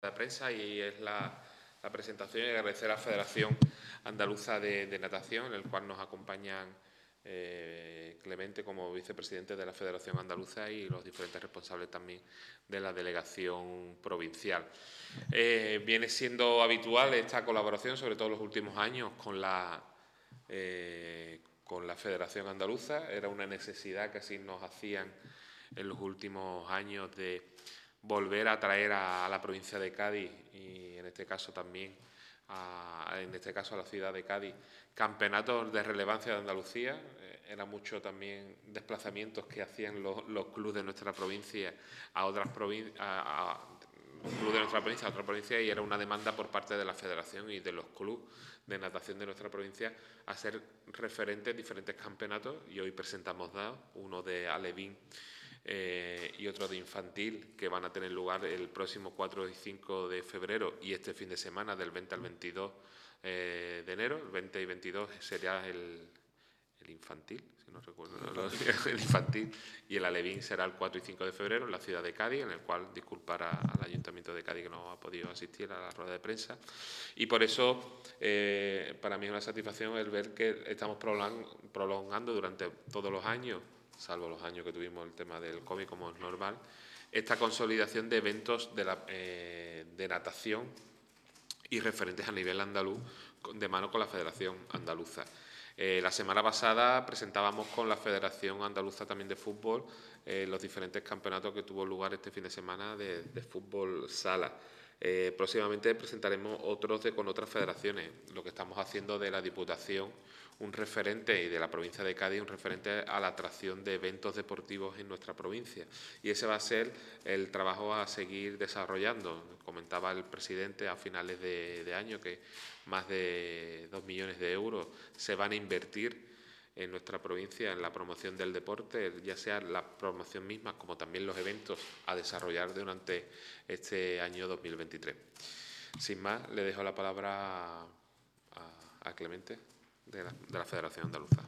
de prensa y es la presentación y agradecer a la Federación Andaluza de Natación, en el cual nos acompañan Clemente como vicepresidente de la Federación Andaluza y los diferentes responsables también de la delegación provincial. Viene siendo habitual esta colaboración, sobre todo en los últimos años, con la Federación Andaluza. Era una necesidad que así nos hacían en los últimos años de volver a traer a la provincia de Cádiz y en este caso también a la ciudad de Cádiz campeonatos de relevancia de Andalucía. Era mucho también desplazamientos que hacían los clubes de nuestra provincia a otras provincias, clubes de nuestra provincia, a otra provincia, y era una demanda por parte de la Federación y de los clubes de natación de nuestra provincia a ser referentes en diferentes campeonatos, y hoy presentamos dos, uno de alevín y otro de infantil, que van a tener lugar el próximo 4 y 5 de febrero y este fin de semana del 20 al 22 de enero. El 20 y 22 sería el infantil, si no recuerdo, el infantil, y el alevín será el 4 y 5 de febrero en la ciudad de Cádiz, en el cual disculpar al Ayuntamiento de Cádiz que no ha podido asistir a la rueda de prensa. Y por eso, para mí es una satisfacción el ver que estamos prolongando durante todos los años, salvo los años que tuvimos el tema del COVID, como es normal, esta consolidación de eventos de natación y referentes a nivel andaluz de mano con la Federación Andaluza. La semana pasada presentábamos con la Federación Andaluza también de Fútbol los diferentes campeonatos que tuvo lugar este fin de semana de fútbol sala. Próximamente presentaremos otros con otras federaciones. Lo que estamos haciendo de la Diputación un referente, y de la provincia de Cádiz un referente a la atracción de eventos deportivos en nuestra provincia. Y ese va a ser el trabajo a seguir desarrollando. Comentaba el presidente a finales de año que más de 2 millones de euros se van a invertir en nuestra provincia en la promoción del deporte, ya sea la promoción misma como también los eventos a desarrollar durante este año 2023. Sin más, le dejo la palabra a Clemente de la Federación Andaluza.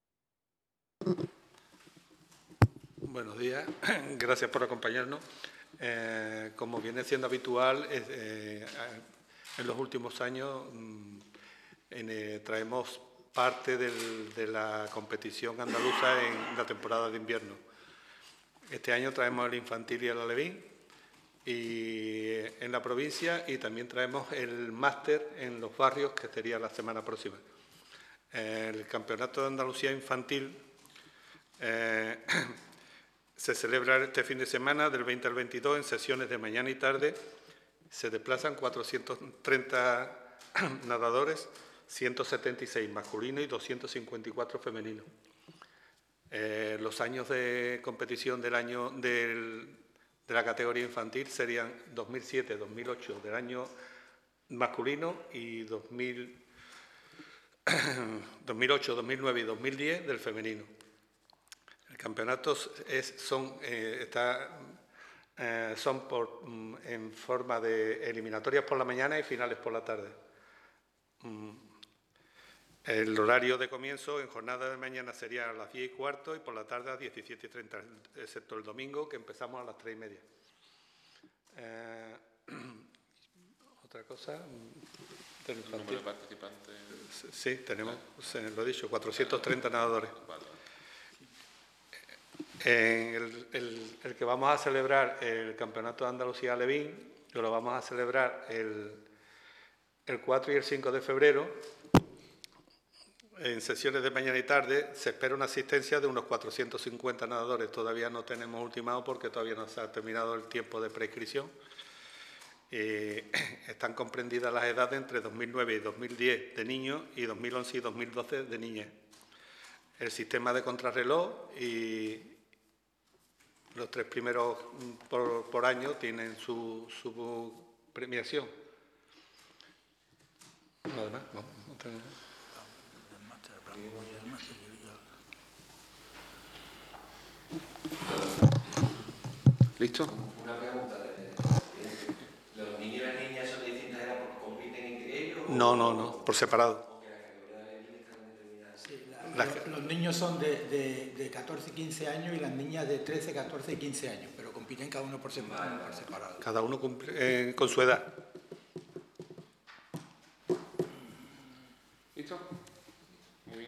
Buenos días, gracias por acompañarnos. Como viene siendo habitual, en los últimos años traemos parte de la competición andaluza en la temporada de invierno. Este año traemos el infantil y el alevín en la provincia, y también traemos el máster en los barrios, que sería la semana próxima. El Campeonato de Andalucía Infantil se celebra este fin de semana, del 20 al 22, en sesiones de mañana y tarde. Se desplazan 430 nadadores, 176 masculinos y 254 femeninos. Los años de competición de la categoría infantil serían 2007, 2008 del año masculino y 2008, 2009 y 2010 del femenino. El campeonato son en forma de eliminatorias por la mañana y finales por la tarde. El horario de comienzo en jornada de mañana sería a las 10:15 y por la tarde a las 17:30, excepto el domingo, que empezamos a las 3:30. Otra cosa. ¿El número de participantes? Sí, tenemos, lo he dicho, 430 nadadores. El que vamos a celebrar, el Campeonato de Andalucía Alevín, que lo vamos a celebrar el 4 y el 5 de febrero, en sesiones de mañana y tarde, se espera una asistencia de unos 450 nadadores. Todavía no tenemos ultimado porque todavía no se ha terminado el tiempo de prescripción. Están comprendidas las edades entre 2009 y 2010 de niños y 2011 y 2012 de niñas. El sistema de contrarreloj y los 3 primeros por año tienen su premiación. Nada más, no tengo nada. ¿Listo? Una pregunta. ¿Los niños y las niñas son de distintas edades porque compiten entre ellos? No, por separado. Porque las categorías de niños están determinadas. Sí, los niños son de 14 y 15 años y las niñas de 13, 14 y 15 años, pero compiten cada uno por separado. Cada uno cumple, con su edad. ¿Listo?